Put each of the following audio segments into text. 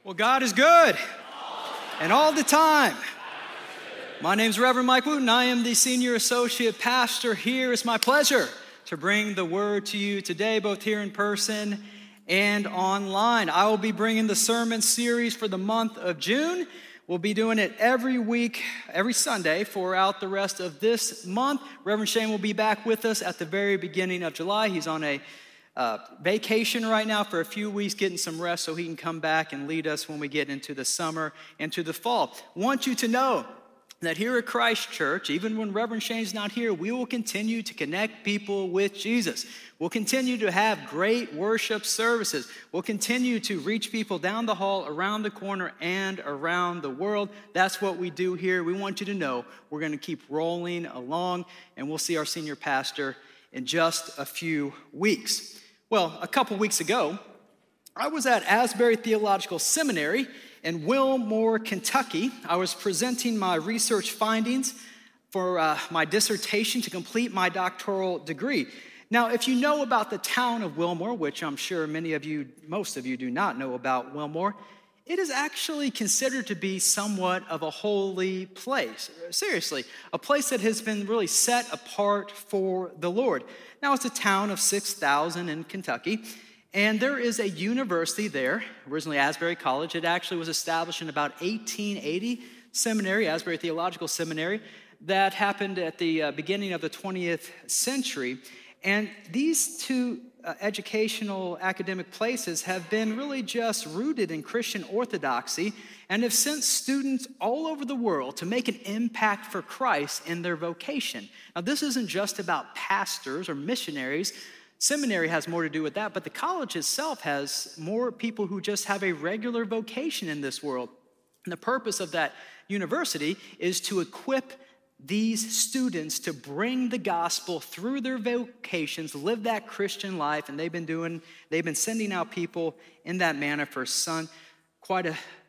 Well, God is good, and all the time. My name's Reverend Mike Wooten. I am the Senior Associate Pastor here. It's my pleasure to bring the word to you today, both here in person and online. I will be bringing the sermon series for the month of June. We'll be doing it every week, every Sunday, throughout the rest of this month. Reverend Shane will be back with us at the very beginning of July. He's on a vacation right now for a few weeks, getting some rest so he can come back and lead us when we get into the summer and to the fall. I want you to know that here at Christ Church, even when Reverend Shane's not here, we will continue to connect people with Jesus. We'll continue to have great worship services. We'll continue to reach people down the hall, around the corner, and around the world. That's what we do here. We want you to know we're going to keep rolling along, and we'll see our senior pastor in just a few weeks. Well, a couple weeks ago, I was at Asbury Theological Seminary in Wilmore, Kentucky. I was presenting my research findings for my dissertation to complete my doctoral degree. Now, if you know about the town of Wilmore, which I'm sure most of you do not know about Wilmore, it is actually considered to be somewhat of a holy place. Seriously, a place that has been really set apart for the Lord. Now, it's a town of 6,000 in Kentucky, and there is a university there, originally Asbury College. It actually was established in about 1880, seminary, Asbury Theological Seminary, that happened at the beginning of the 20th century. And these two educational academic places have been really just rooted in Christian orthodoxy and have sent students all over the world to make an impact for Christ in their vocation. Now, this isn't just about pastors or missionaries. Seminary has more to do with that, but the college itself has more people who just have a regular vocation in this world. And the purpose of that university is to equip these students to bring the gospel through their vocations, live that Christian life, and they've been sending out people in that manner for quite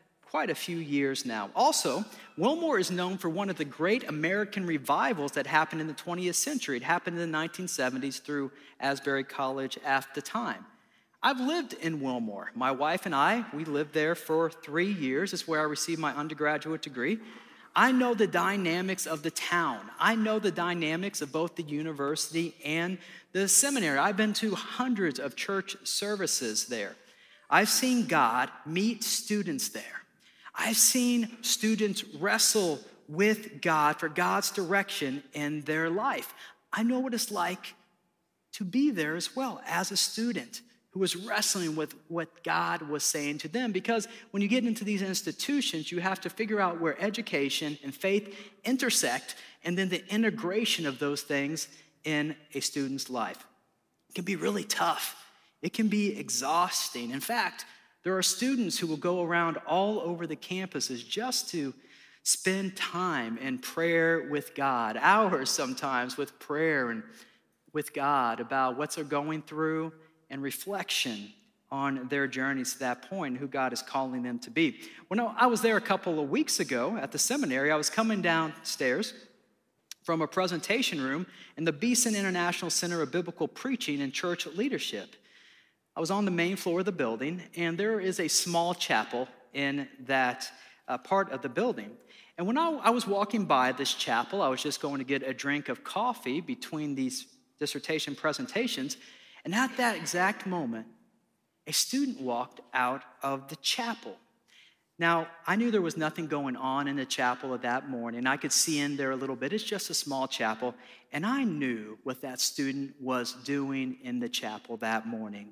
a few years now. Also, Wilmore is known for one of the great American revivals that happened in the 20th century. It happened in the 1970s through Asbury College at the time. I've lived in Wilmore. My wife and I, we lived there for 3 years. It's where I received my undergraduate degree. I know the dynamics of the town. I know the dynamics of both the university and the seminary. I've been to hundreds of church services there. I've seen God meet students there. I've seen students wrestle with God for God's direction in their life. I know what it's like to be there as well as a student who was wrestling with what God was saying to them. Because when you get into these institutions, you have to figure out where education and faith intersect, and then the integration of those things in a student's life. It can be really tough. It can be exhausting. In fact, there are students who will go around all over the campuses just to spend time in prayer with God, hours sometimes with prayer and with God about what they're going through, and reflection on their journeys to that point, who God is calling them to be. Well, I was there a couple of weeks ago at the seminary. I was coming downstairs from a presentation room in the Beeson International Center of Biblical Preaching and Church Leadership. I was on the main floor of the building, and there is a small chapel in that part of the building. And when I was walking by this chapel, I was just going to get a drink of coffee between these dissertation presentations. And at that exact moment, a student walked out of the chapel. Now, I knew there was nothing going on in the chapel at that morning. I could see in there a little bit. It's just a small chapel. And I knew what that student was doing in the chapel that morning.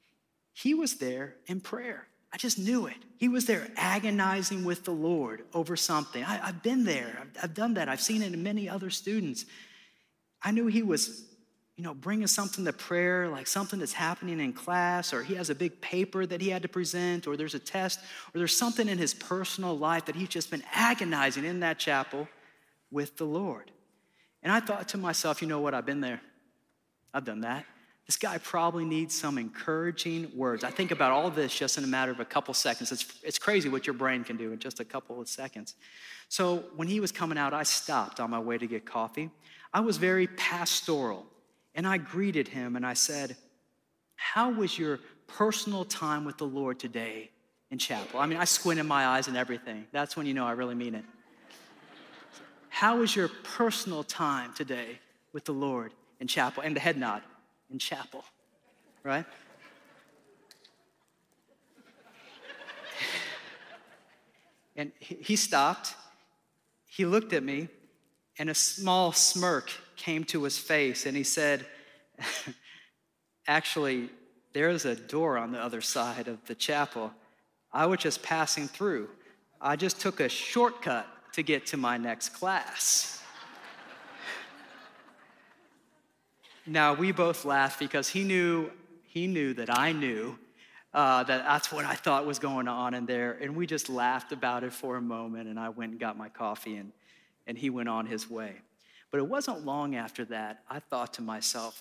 He was there in prayer. I just knew it. He was there agonizing with the Lord over something. I've been there. I've done that. I've seen it in many other students. I knew he was bringing something to prayer, like something that's happening in class, or he has a big paper that he had to present, or there's a test, or there's something in his personal life that he's just been agonizing in that chapel with the Lord. And I thought to myself, you know what, I've been there. I've done that. This guy probably needs some encouraging words. I think about all this just in a matter of a couple seconds. It's crazy what your brain can do in just a couple of seconds. So when he was coming out, I stopped on my way to get coffee. I was very pastoral. And I greeted him and I said, how was your personal time with the Lord today in chapel. I mean, I squint in my eyes and everything. That's when you know I really mean it. How is your personal time today with the Lord in chapel? And the head nod, in chapel, right? And he stopped. He looked at me, and a small smirk came to his face, and he said, actually, there's a door on the other side of the chapel. I was just passing through. I just took a shortcut to get to my next class. Now, we both laughed because he knew that I knew that that's what I thought was going on in there. And we just laughed about it for a moment, and I went and got my coffee, and he went on his way. But it wasn't long after that, I thought to myself,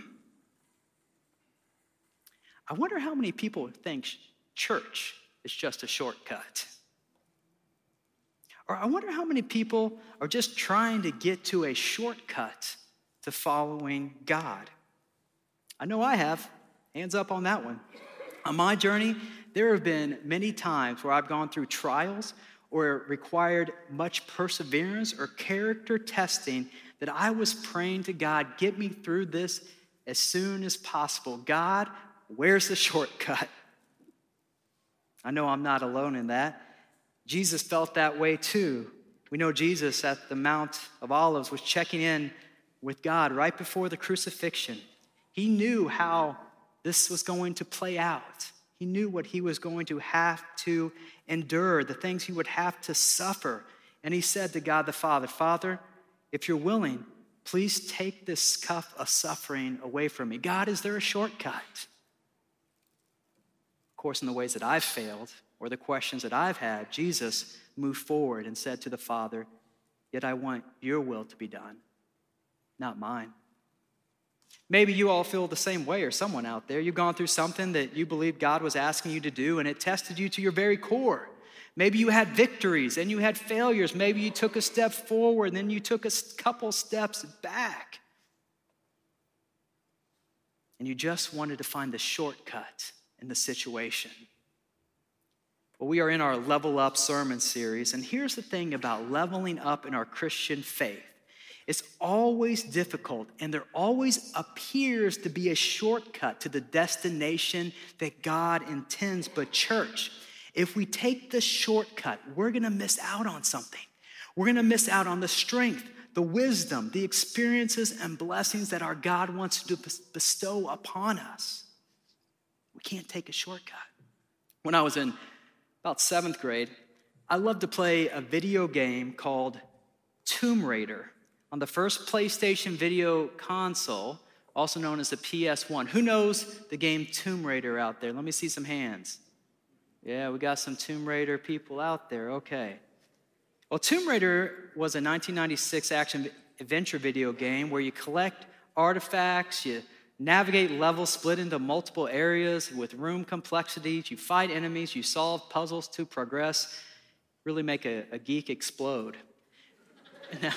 I wonder how many people think church is just a shortcut. Or I wonder how many people are just trying to get to a shortcut to following God. I know I have. Hands up on that one. On my journey, there have been many times where I've gone through trials or it required much perseverance or character testing that I was praying to God, get me through this as soon as possible. God, where's the shortcut? I know I'm not alone in that. Jesus felt that way too. We know Jesus at the Mount of Olives was checking in with God right before the crucifixion. He knew how this was going to play out. He knew what he was going to have to endure, the things he would have to suffer. And he said to God the Father, Father, if you're willing, please take this cup of suffering away from me. God, is there a shortcut? Of course, in the ways that I've failed or the questions that I've had, Jesus moved forward and said to the Father, yet I want your will to be done, not mine. Maybe you all feel the same way, or someone out there. You've gone through something that you believe God was asking you to do, and it tested you to your very core. Maybe you had victories and you had failures. Maybe you took a step forward and then you took a couple steps back. And you just wanted to find the shortcut in the situation. Well, we are in our Level Up sermon series, and here's the thing about leveling up in our Christian faith. It's always difficult, and there always appears to be a shortcut to the destination that God intends. But church, if we take the shortcut, we're going to miss out on something. We're going to miss out on the strength, the wisdom, the experiences and blessings that our God wants to bestow upon us. We can't take a shortcut. When I was in about 7th grade, I loved to play a video game called Tomb Raider on the first PlayStation video console, also known as the PS1. Who knows the game Tomb Raider out there? Let me see some hands. Yeah, we got some Tomb Raider people out there. Okay. Well, Tomb Raider was a 1996 action-adventure video game where you collect artifacts, you navigate levels split into multiple areas with room complexities, you fight enemies, you solve puzzles to progress, really make a geek explode. Now,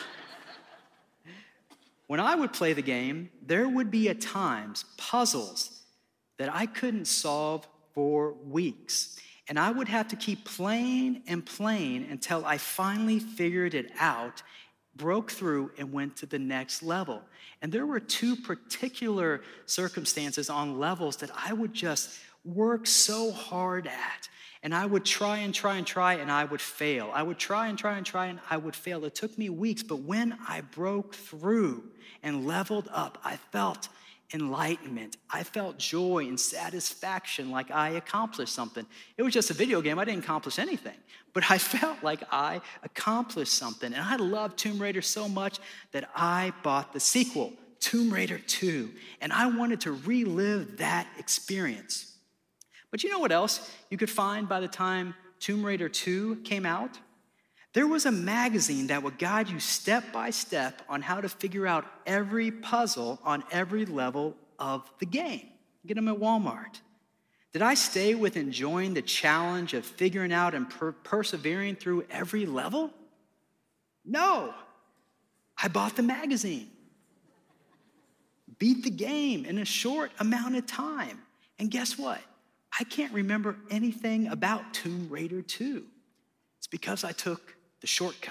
when I would play the game, there would be at times puzzles that I couldn't solve for weeks. And I would have to keep playing and playing until I finally figured it out, broke through, and went to the next level. And there were 2 particular circumstances on levels that I would just work so hard at. And I would try and try and try, and I would fail. I would try and try and try, and I would fail. It took me weeks, but when I broke through and leveled up, I felt enlightenment. I felt joy and satisfaction, like I accomplished something. It was just a video game. I didn't accomplish anything, but I felt like I accomplished something. And I loved Tomb Raider so much that I bought the sequel, Tomb Raider 2, and I wanted to relive that experience. But you know what else you could find by the time Tomb Raider 2 came out? There was a magazine that would guide you step by step on how to figure out every puzzle on every level of the game. Get them at Walmart. Did I stay with enjoying the challenge of figuring out and persevering through every level? No. I bought the magazine. Beat the game in a short amount of time. And guess what? I can't remember anything about Tomb Raider 2. It's because I took the shortcut.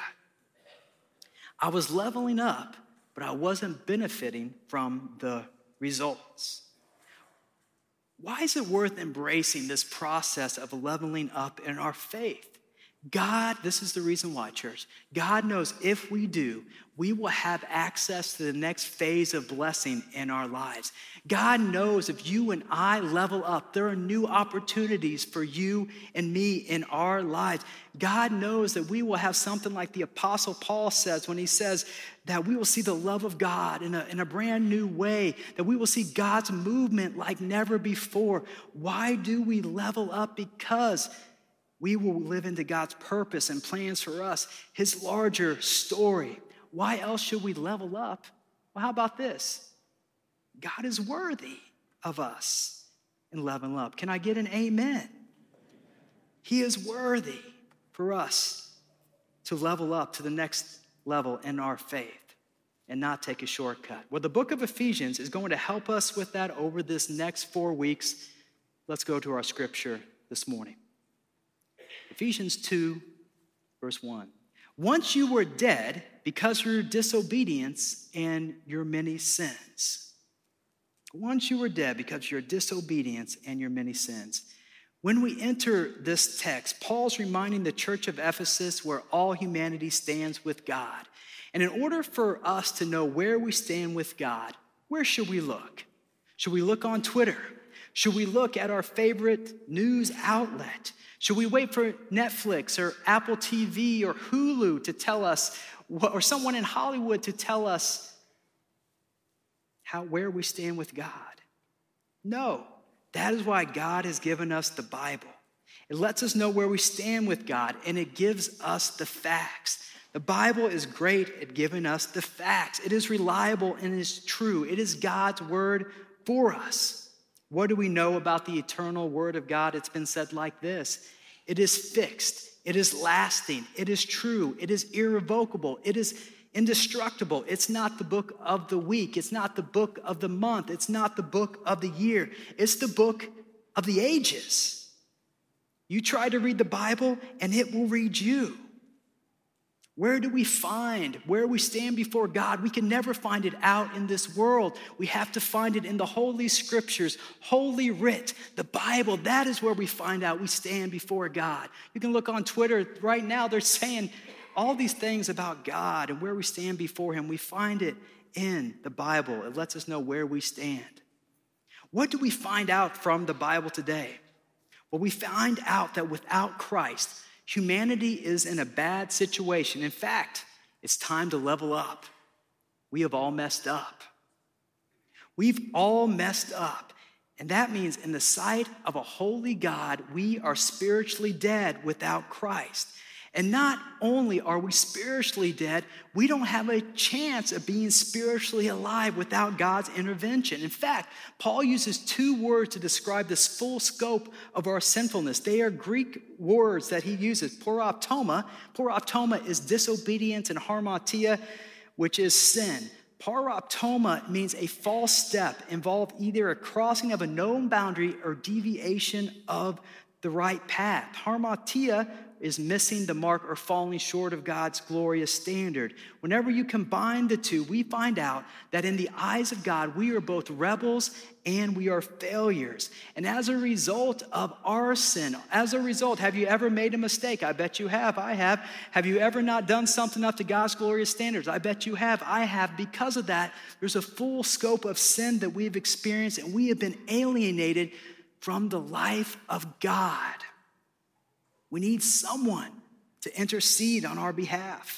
I was leveling up, but I wasn't benefiting from the results. Why is it worth embracing this process of leveling up in our faith? God, this is the reason why, church. God knows if we do, we will have access to the next phase of blessing in our lives. God knows if you and I level up, there are new opportunities for you and me in our lives. God knows that we will have something like the Apostle Paul says when he says that we will see the love of God in a brand new way, that we will see God's movement like never before. Why do we level up? Because we will live into God's purpose and plans for us, his larger story. Why else should we level up? Well, how about this? God is worthy of us in leveling up. Can I get an amen? He is worthy for us to level up to the next level in our faith and not take a shortcut. Well, the book of Ephesians is going to help us with that over this next 4 weeks. Let's go to our scripture this morning. Ephesians 2, verse 1. Once you were dead because of your disobedience and your many sins. Once you were dead because of your disobedience and your many sins. When we enter this text, Paul's reminding the church of Ephesus where all humanity stands with God. And in order for us to know where we stand with God, where should we look? Should we look on Twitter? Should we look at our favorite news outlet? Should we wait for Netflix or Apple TV or Hulu to tell us, or someone in Hollywood to tell us where we stand with God? No, that is why God has given us the Bible. It lets us know where we stand with God, and it gives us the facts. The Bible is great at giving us the facts. It is reliable and it is true. It is God's word for us. What do we know about the eternal word of God? It's been said like this: it is fixed, it is lasting, it is true, it is irrevocable, it is indestructible. It's not the book of the week, it's not the book of the month, it's not the book of the year, it's the book of the ages. You try to read the Bible and it will read you. Where do we find where we stand before God? We can never find it out in this world. We have to find it in the Holy Scriptures, Holy Writ, the Bible. That is where we find out we stand before God. You can look on Twitter right now. They're saying all these things about God and where we stand before him. We find it in the Bible. It lets us know where we stand. What do we find out from the Bible today? Well, we find out that without Christ, humanity is in a bad situation. In fact, it's time to level up. We have all messed up. We've all messed up. And that means in the sight of a holy God, we are spiritually dead without Christ. And not only are we spiritually dead, we don't have a chance of being spiritually alive without God's intervention. In fact, Paul uses 2 words to describe this full scope of our sinfulness. They are Greek words that he uses. Paraptoma. Paraptoma is disobedience, and harmatia, which is sin. Paraptoma means a false step involved either a crossing of a known boundary or deviation of the right path. Harmatia is missing the mark or falling short of God's glorious standard. Whenever you combine the two, we find out that in the eyes of God, we are both rebels and we are failures. And as a result of our sin, have you ever made a mistake? I bet you have. I have. Have you ever not done something up to God's glorious standards? I bet you have. I have. Because of that, there's a full scope of sin that we've experienced, and we have been alienated from the life of God. We need someone to intercede on our behalf.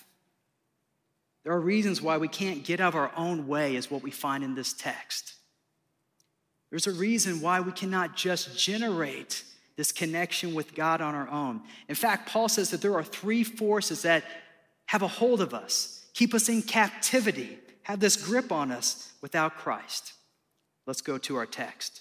There are reasons why we can't get out of our own way, is what we find in this text. There's a reason why we cannot just generate this connection with God on our own. In fact, Paul says that there are 3 forces that have a hold of us, keep us in captivity, have this grip on us without Christ. Let's go to our text.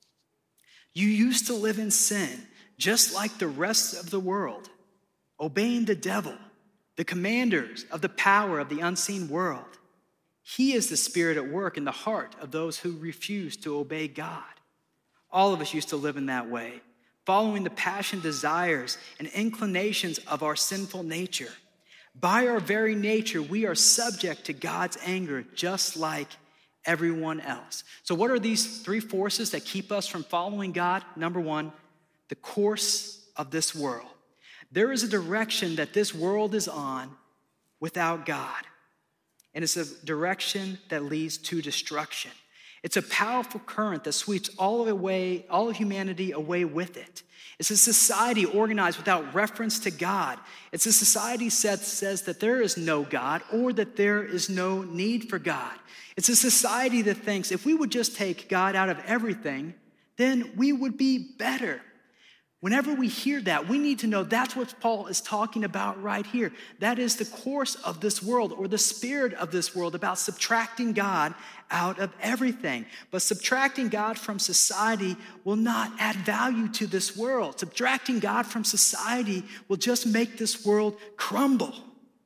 You used to live in sin, just like the rest of the world, obeying the devil, the commanders of the power of the unseen world. He is the spirit at work in the heart of those who refuse to obey God. All of us used to live in that way. following the passion, desires, and inclinations of our sinful nature. By our very nature, we are subject to God's anger just like everyone else. So what are these three forces that keep us from following God? Number one, the course of this world. There is a direction that this world is on without God. And it's a direction that leads to destruction. It's a powerful current that sweeps all of humanity away with it. It's a society organized without reference to God. It's a society that says that there is no God or that there is no need for God. It's a society that thinks if we would just take God out of everything, then we would be better. Whenever we hear that, we need to know that's what Paul is talking about right here. That is the course of this world or the spirit of this world about subtracting God out of everything. But subtracting God from society will not add value to this world. Subtracting God from society will just make this world crumble.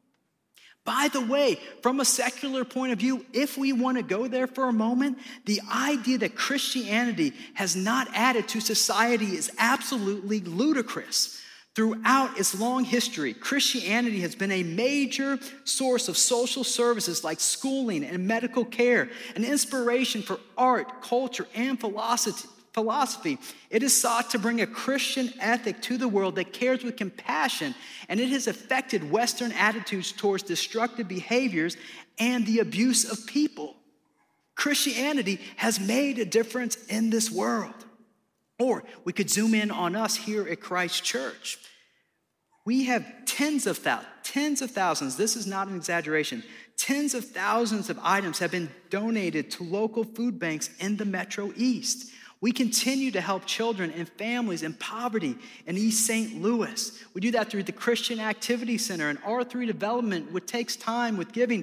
By the way, from a secular point of view, if we want to go there for a moment, the idea that Christianity has not added to society is absolutely ludicrous. Throughout its long history, Christianity has been a major source of social services like schooling and medical care, an inspiration for art, culture, and philosophy. It is sought to bring a Christian ethic to the world that cares with compassion, and it has affected Western attitudes towards destructive behaviors and the abuse of people. Christianity has made a difference in this world. Or we could zoom in on us here at Christ Church. We have tens of thousands, this is not an exaggeration, tens of thousands of items have been donated to local food banks in the Metro East. We continue to help children and families in poverty in East St. Louis. We do that through the Christian Activity Center and R3 Development, which takes time with giving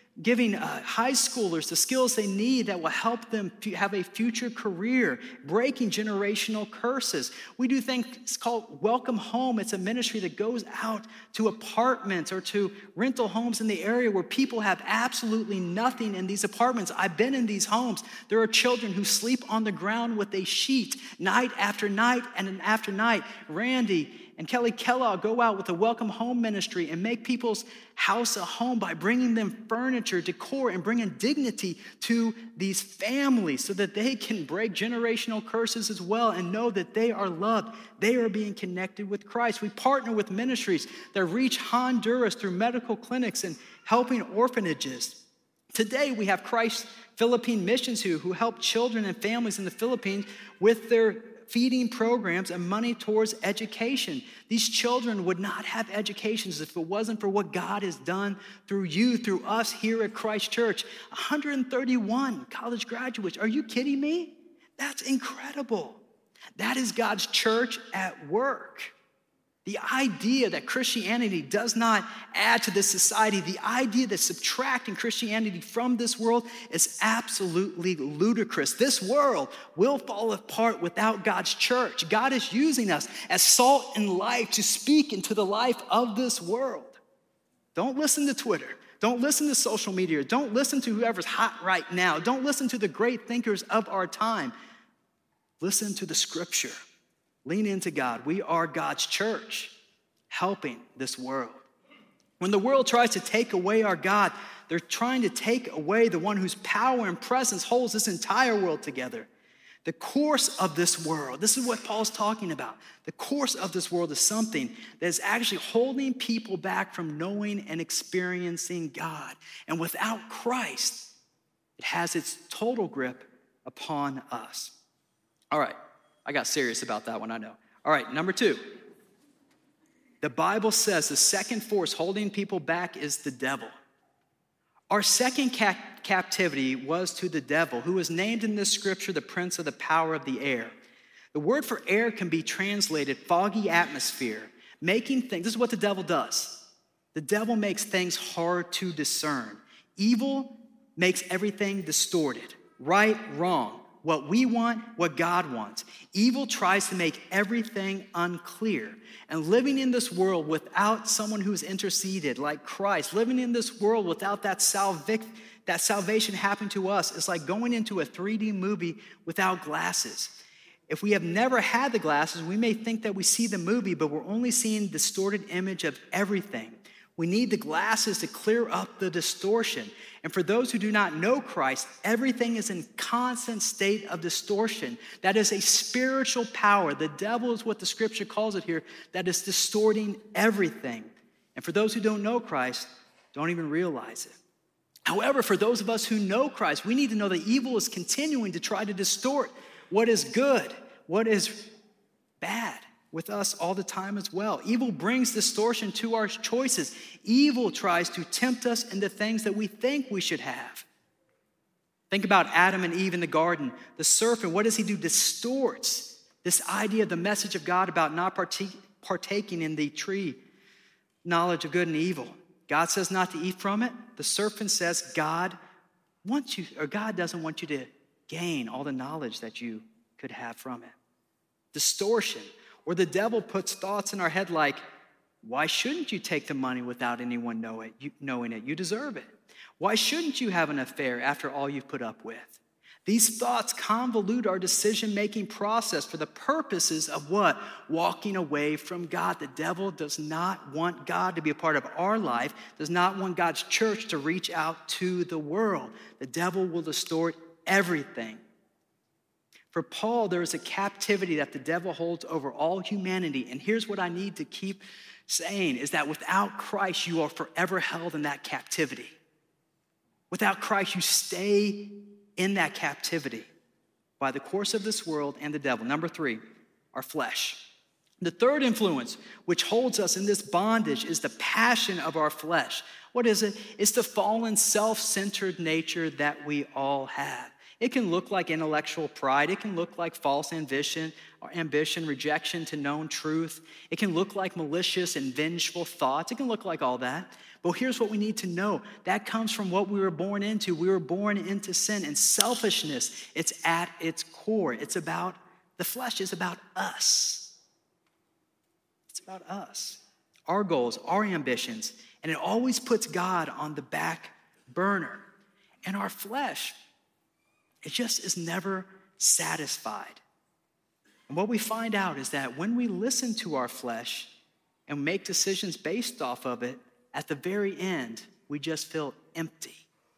high schoolers the skills they need that will help them have a future career, breaking generational curses. We do things called Welcome Home. It's a ministry that goes out to apartments or to rental homes in the area where people have absolutely nothing in these apartments. I've been in these homes. There are children who sleep on the ground with a sheet night after night and after night. Randy and Kelly Kellogg go out with a Welcome Home ministry and make people's house a home by bringing them furniture, decor, and bringing dignity to these families so that they can break generational curses as well and know that they are loved. They are being connected with Christ. We partner with ministries that reach Honduras through medical clinics and helping orphanages. Today, we have Christ Philippine Missions who help children and families in the Philippines with their feeding programs and money towards education. These children would not have educations if it wasn't for what God has done through you, through us here at Christ Church. 131 college graduates. Are you kidding me? That's incredible. That is God's church at work. The idea that Christianity does not add to this society, the idea that subtracting Christianity from this world is absolutely ludicrous. This world will fall apart without God's church. God is using us as salt and light to speak into the life of this world. Don't listen to Twitter. Don't listen to social media. Don't listen to whoever's hot right now. Don't listen to the great thinkers of our time. Listen to the scripture. Lean into God. We are God's church, helping this world. When the world tries to take away our God, they're trying to take away the one whose power and presence holds this entire world together. The course of this world, this is what Paul's talking about. The course of this world is something that is actually holding people back from knowing and experiencing God. And without Christ, it has its total grip upon us. All right. I got serious about that one, I know. All right, number 2. The Bible says the second force holding people back is the devil. Our second captivity was to the devil, who is named in this scripture the prince of the power of the air. The word for air can be translated foggy atmosphere, making things, this is what the devil does. The devil makes things hard to discern. Evil makes everything distorted, right, wrong. What we want, what God wants. Evil tries to make everything unclear. And living in this world without someone who's interceded, like Christ, living in this world without that salvation happening to us is like going into a 3D movie without glasses. If we have never had the glasses, we may think that we see the movie, but we're only seeing a distorted image of everything. We need the glasses to clear up the distortion. And for those who do not know Christ, everything is in constant state of distortion. That is a spiritual power. The devil is what the scripture calls it here, that is distorting everything. And for those who don't know Christ, don't even realize it. However, for those of us who know Christ, we need to know that evil is continuing to try to distort what is good, what is bad with us all the time as well. Evil brings distortion to our choices. Evil tries to tempt us into things that we think we should have. Think about Adam and Eve in the garden. The serpent, what does he do? Distorts this idea of the message of God about not partaking in the tree, knowledge of good and evil. God says not to eat from it. The serpent says God doesn't want you to gain all the knowledge that you could have from it. Distortion. Or the devil puts thoughts in our head like, why shouldn't you take the money without anyone knowing it? You deserve it. Why shouldn't you have an affair after all you've put up with? These thoughts convolute our decision-making process for the purposes of what? Walking away from God. The devil does not want God to be a part of our life, does not want God's church to reach out to the world. The devil will distort everything. For Paul, there is a captivity that the devil holds over all humanity. And here's what I need to keep saying, is that without Christ, you are forever held in that captivity. Without Christ, you stay in that captivity by the course of this world and the devil. Number 3, our flesh. The third influence which holds us in this bondage is the passion of our flesh. What is it? It's the fallen, self-centered nature that we all have. It can look like intellectual pride. It can look like false ambition, rejection to known truth. It can look like malicious and vengeful thoughts. It can look like all that. But here's what we need to know. That comes from what we were born into. We were born into sin and selfishness. It's at its core. The flesh is about us. It's about us. Our goals, our ambitions. And it always puts God on the back burner. And our flesh, it just is never satisfied. And what we find out is that when we listen to our flesh and make decisions based off of it, at the very end, we just feel empty.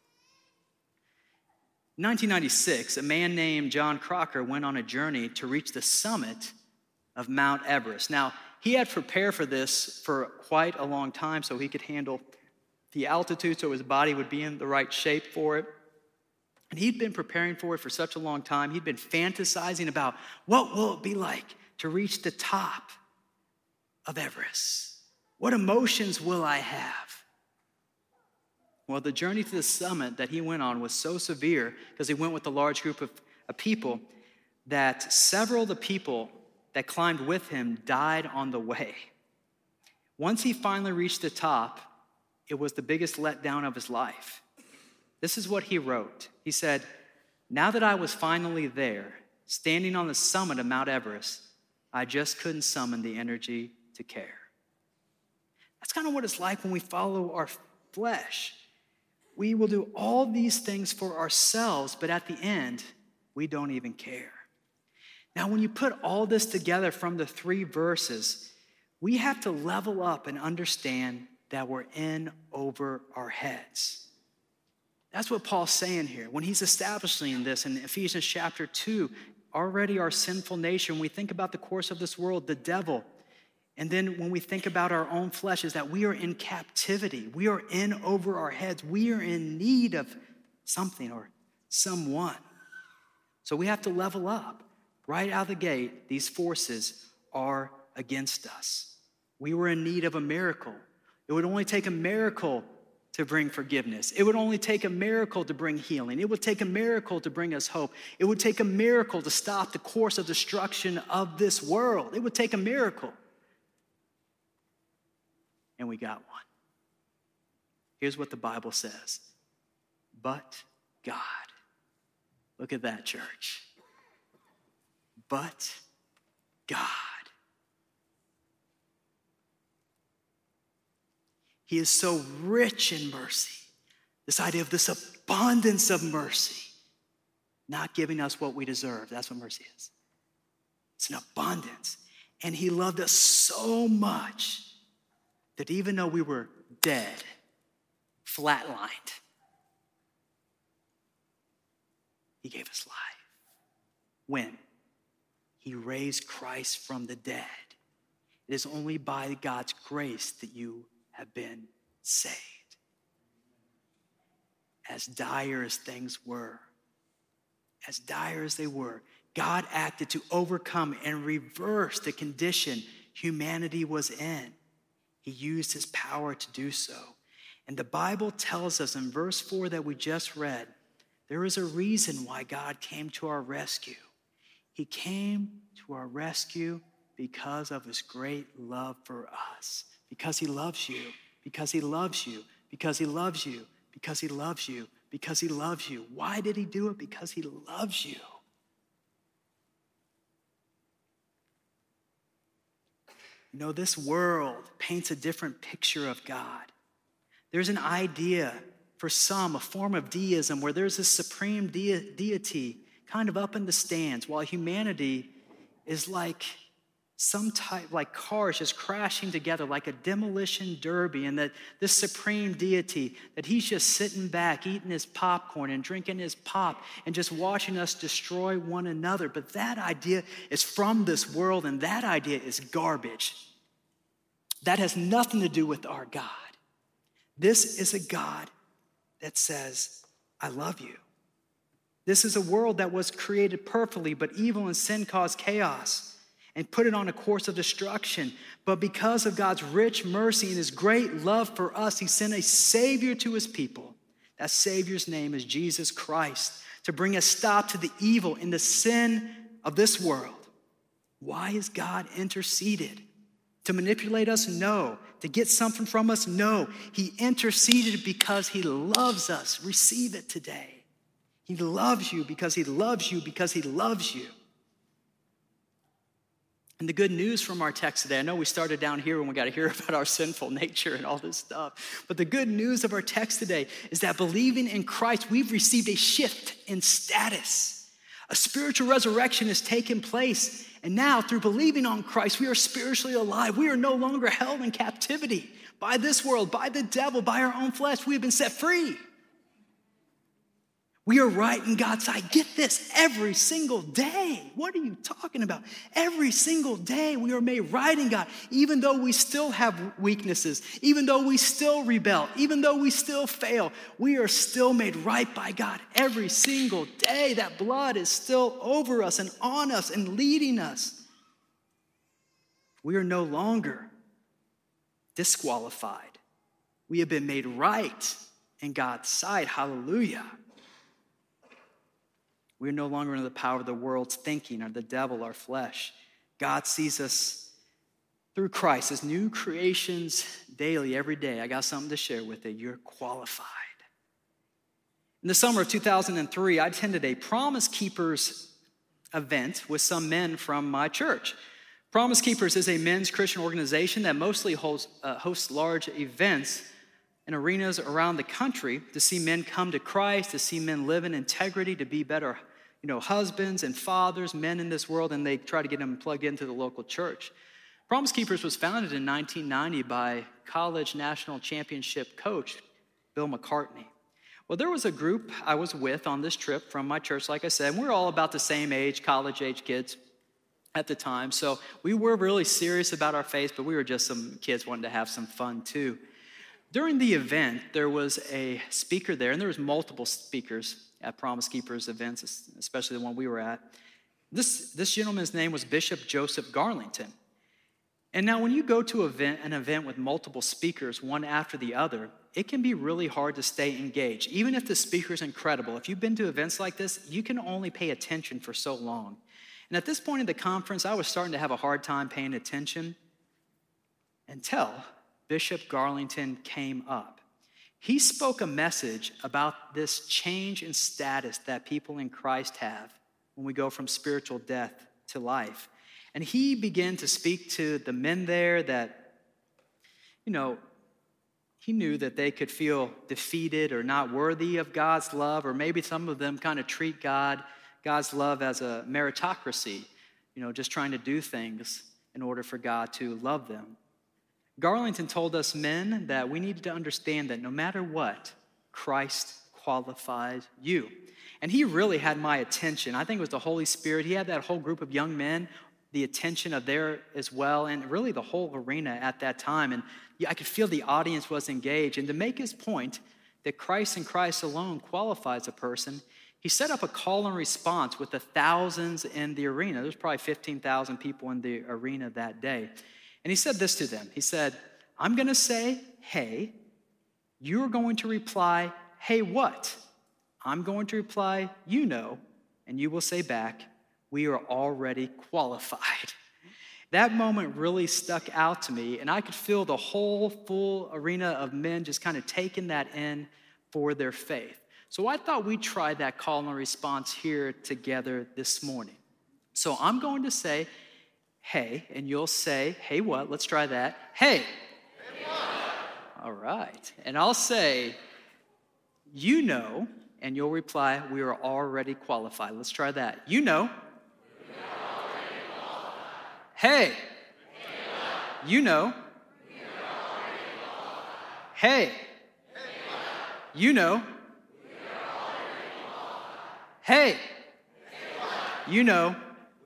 In 1996, a man named John Crocker went on a journey to reach the summit of Mount Everest. Now, he had prepared for this for quite a long time so he could handle the altitude, so his body would be in the right shape for it. And he'd been preparing for it for such a long time. He'd been fantasizing about what will it be like to reach the top of Everest? What emotions will I have? Well, the journey to the summit that he went on was so severe because he went with a large group of people that several of the people that climbed with him died on the way. Once he finally reached the top, it was the biggest letdown of his life. This is what he wrote. He said, "Now that I was finally there, standing on the summit of Mount Everest, I just couldn't summon the energy to care." That's kind of what it's like when we follow our flesh. We will do all these things for ourselves, but at the end, we don't even care. Now, when you put all this together from the 3 verses, we have to level up and understand that we're in over our heads. That's what Paul's saying here. When he's establishing this in Ephesians chapter 2, already our sinful nature, when we think about the course of this world, the devil, and then when we think about our own flesh, is that we are in captivity. We are in over our heads. We are in need of something or someone. So we have to level up. Right out of the gate, these forces are against us. We were in need of a miracle. It would only take a miracle to bring forgiveness. It would only take a miracle to bring healing. It would take a miracle to bring us hope. It would take a miracle to stop the course of destruction of this world. It would take a miracle. And we got one. Here's what the Bible says. But God. Look at that, church. But God. He is so rich in mercy. This idea of this abundance of mercy. Not giving us what we deserve. That's what mercy is. It's an abundance. And he loved us so much that even though we were dead, flatlined, he gave us life. When? He raised Christ from the dead. It is only by God's grace that you have been saved. As dire as things were, as dire as they were, God acted to overcome and reverse the condition humanity was in. He used his power to do so. And the Bible tells us in verse 4 that we just read, there is a reason why God came to our rescue. He came to our rescue because of his great love for us. Because he loves you. Because he loves you. Because he loves you. Because he loves you. Because he loves you. Why did he do it? Because he loves you. You know, this world paints a different picture of God. There's an idea for some, a form of deism, where there's this supreme deity kind of up in the stands, while humanity is like some type, like cars just crashing together, like a demolition derby, and that this supreme deity, that he's just sitting back, eating his popcorn and drinking his pop and just watching us destroy one another. But that idea is from this world, and that idea is garbage. That has nothing to do with our God. This is a God that says, I love you. This is a world that was created perfectly, but evil and sin caused chaos and put it on a course of destruction. But because of God's rich mercy and his great love for us, he sent a Savior to his people. That Savior's name is Jesus Christ, to bring a stop to the evil and the sin of this world. Why has God interceded? To manipulate us? No. To get something from us? No. He interceded because he loves us. Receive it today. He loves you because he loves you because he loves you. And the good news from our text today, I know we started down here when we got to hear about our sinful nature and all this stuff, but the good news of our text today is that believing in Christ, we've received a shift in status. A spiritual resurrection has taken place, and now through believing on Christ, we are spiritually alive. We are no longer held in captivity by this world, by the devil, by our own flesh. We have been set free. We are right in God's sight. Get this, every single day. What are you talking about? Every single day we are made right in God, even though we still have weaknesses, even though we still rebel, even though we still fail, we are still made right by God every single day. That blood is still over us and on us and leading us. We are no longer disqualified. We have been made right in God's sight. Hallelujah. We are no longer under the power of the world's thinking or the devil, our flesh. God sees us through Christ as new creations daily, every day. I got something to share with you. You're qualified. In the summer of 2003, I attended a Promise Keepers event with some men from my church. Promise Keepers is a men's Christian organization that mostly hosts large events in arenas around the country to see men come to Christ, to see men live in integrity, to be better, husbands and fathers, men in this world, and they try to get them plugged into the local church. Promise Keepers was founded in 1990 by college national championship coach Bill McCartney. Well, there was a group I was with on this trip from my church, like I said, and we were all about the same age, college-age kids at the time. So we were really serious about our faith, but we were just some kids wanting to have some fun too. During the event, there was a speaker there, and there was multiple speakers at Promise Keepers events, especially the one we were at. This gentleman's name was Bishop Joseph Garlington. And now when you go to an event with multiple speakers, one after the other, it can be really hard to stay engaged. Even if the speaker's incredible, if you've been to events like this, you can only pay attention for so long. And at this point in the conference, I was starting to have a hard time paying attention until Bishop Garlington came up. He spoke a message about this change in status that people in Christ have when we go from spiritual death to life. And he began to speak to the men there that, he knew that they could feel defeated or not worthy of God's love, or maybe some of them kind of treat God's love as a meritocracy. just trying to do things in order for God to love them. Garlington told us men that we needed to understand that no matter what, Christ qualifies you. And he really had my attention. I think it was the Holy Spirit. He had that whole group of young men, the attention of there as well, and really the whole arena at that time. And I could feel the audience was engaged. And to make his point that Christ and Christ alone qualifies a person, he set up a call and response with the thousands in the arena. There's probably 15,000 people in the arena that day. And he said this to them. He said, I'm going to say, hey. You're going to reply, hey, what? I'm going to reply, you know. And you will say back, we are already qualified. That moment really stuck out to me. And I could feel the whole full arena of men just kind of taking that in for their faith. So I thought we'd try that call and response here together this morning. So I'm going to say, hey, and you'll say, hey, what? Let's try that. Hey. Hey, what? All right. And I'll say, you know, and you'll reply, we are already qualified. Let's try that. You know. We are already qualified. Hey. Hey, what? You know. We are already qualified. Hey. Hey, what? You know. Hey, you know,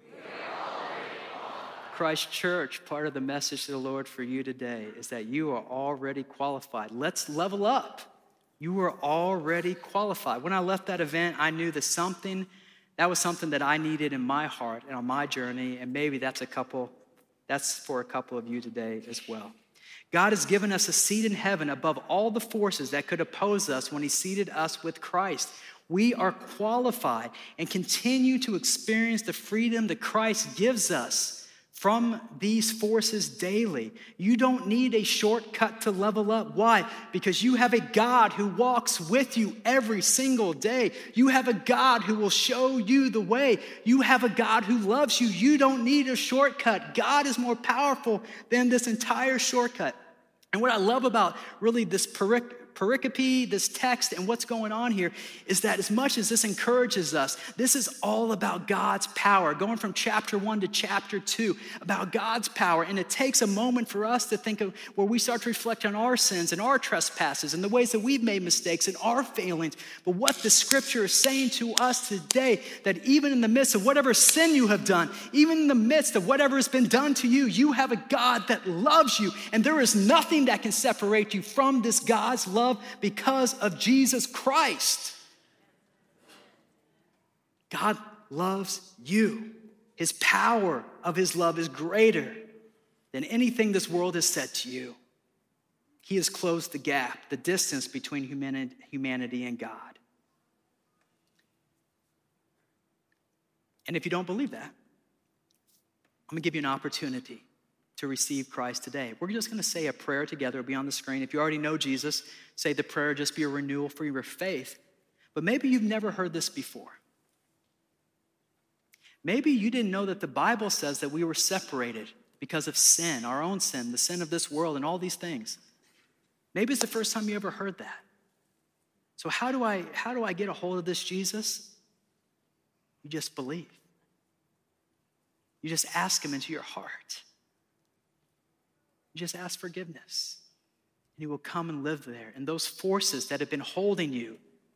Christ Church, part of the message to the Lord for you today is that you are already qualified. Let's level up. You are already qualified. When I left that event, I knew that was something that I needed in my heart and on my journey, and maybe that's for a couple of you today as well. God has given us a seat in heaven above all the forces that could oppose us when he seated us with Christ. We are qualified and continue to experience the freedom that Christ gives us from these forces daily. You don't need a shortcut to level up. Why? Because you have a God who walks with you every single day. You have a God who will show you the way. You have a God who loves you. You don't need a shortcut. God is more powerful than this entire shortcut. And what I love about really this pericope, this text, and what's going on here is that as much as this encourages us, this is all about God's power, going from chapter 1 to chapter 2, about God's power. And it takes a moment for us to think of where we start to reflect on our sins and our trespasses and the ways that we've made mistakes and our failings. But what the scripture is saying to us today, that even in the midst of whatever sin you have done, even in the midst of whatever has been done to you, you have a God that loves you. And there is nothing that can separate you from this God's love because of Jesus Christ. God loves you. His power of his love is greater than anything this world has said to you. He has closed the gap, the distance between humanity and God. And if you don't believe that, I'm going to give you an opportunity to receive Christ today. We're just going to say a prayer together. It'll be on the screen. If you already know Jesus, say the prayer, just be a renewal for your faith. But maybe you've never heard this before. Maybe you didn't know that the Bible says that we were separated because of sin, our own sin, the sin of this world, and all these things. Maybe it's the first time you ever heard that. So how do I get a hold of this Jesus? You just believe. You just ask him into your heart. You just ask forgiveness, and he will come and live there. And those forces that have been holding you,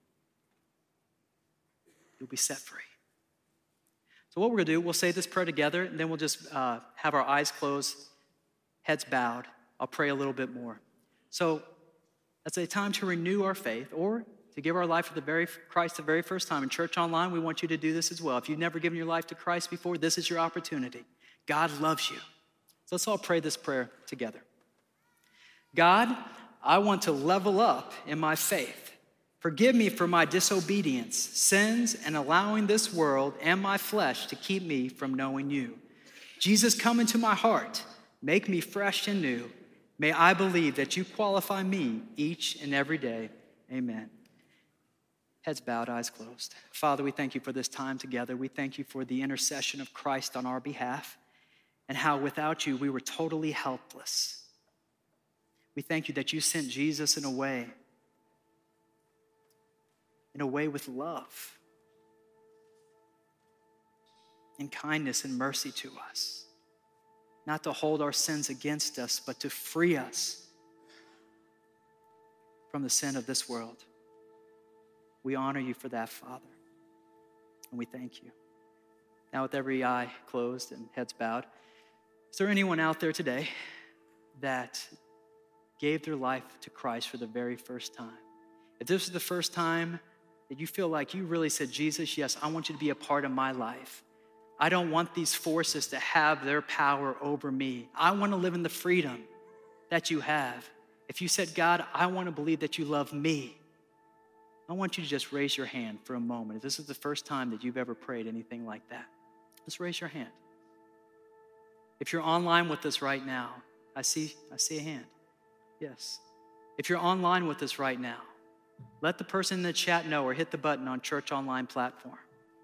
you'll be set free. So what we're going to do, we'll say this prayer together, and then we'll just have our eyes closed, heads bowed. I'll pray a little bit more. So that's a time to renew our faith or to give our life to Christ the very first time. In Church Online, we want you to do this as well. If you've never given your life to Christ before, this is your opportunity. God loves you. So let's all pray this prayer together. God, I want to level up in my faith. Forgive me for my disobedience, sins, and allowing this world and my flesh to keep me from knowing you. Jesus, come into my heart. Make me fresh and new. May I believe that you qualify me each and every day. Amen. Heads bowed, eyes closed. Father, we thank you for this time together. We thank you for the intercession of Christ on our behalf, and how without you we were totally helpless. We thank you that you sent Jesus in a way with love. and kindness and mercy to us. Not to hold our sins against us, but to free us from the sin of this world. We honor you for that, Father, and we thank you. Now, with every eye closed and heads bowed, is there anyone out there today that gave their life to Christ for the very first time? If this is the first time that you feel like you really said, Jesus, yes, I want you to be a part of my life. I don't want these forces to have their power over me. I want to live in the freedom that you have. If you said, God, I want to believe that you love me, I want you to just raise your hand for a moment. If this is the first time that you've ever prayed anything like that, just raise your hand. If you're online with us right now, I see a hand. Yes. If you're online with us right now, let the person in the chat know or hit the button on Church Online platform.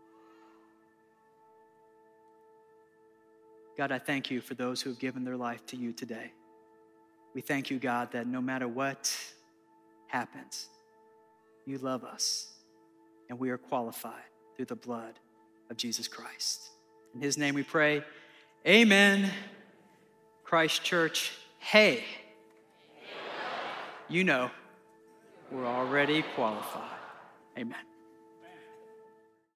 God, I thank you for those who have given their life to you today. We thank you, God, that no matter what happens, you love us, and we are qualified through the blood of Jesus Christ. In his name we pray, amen. Christ Church, hey. You know, we're already qualified. Amen.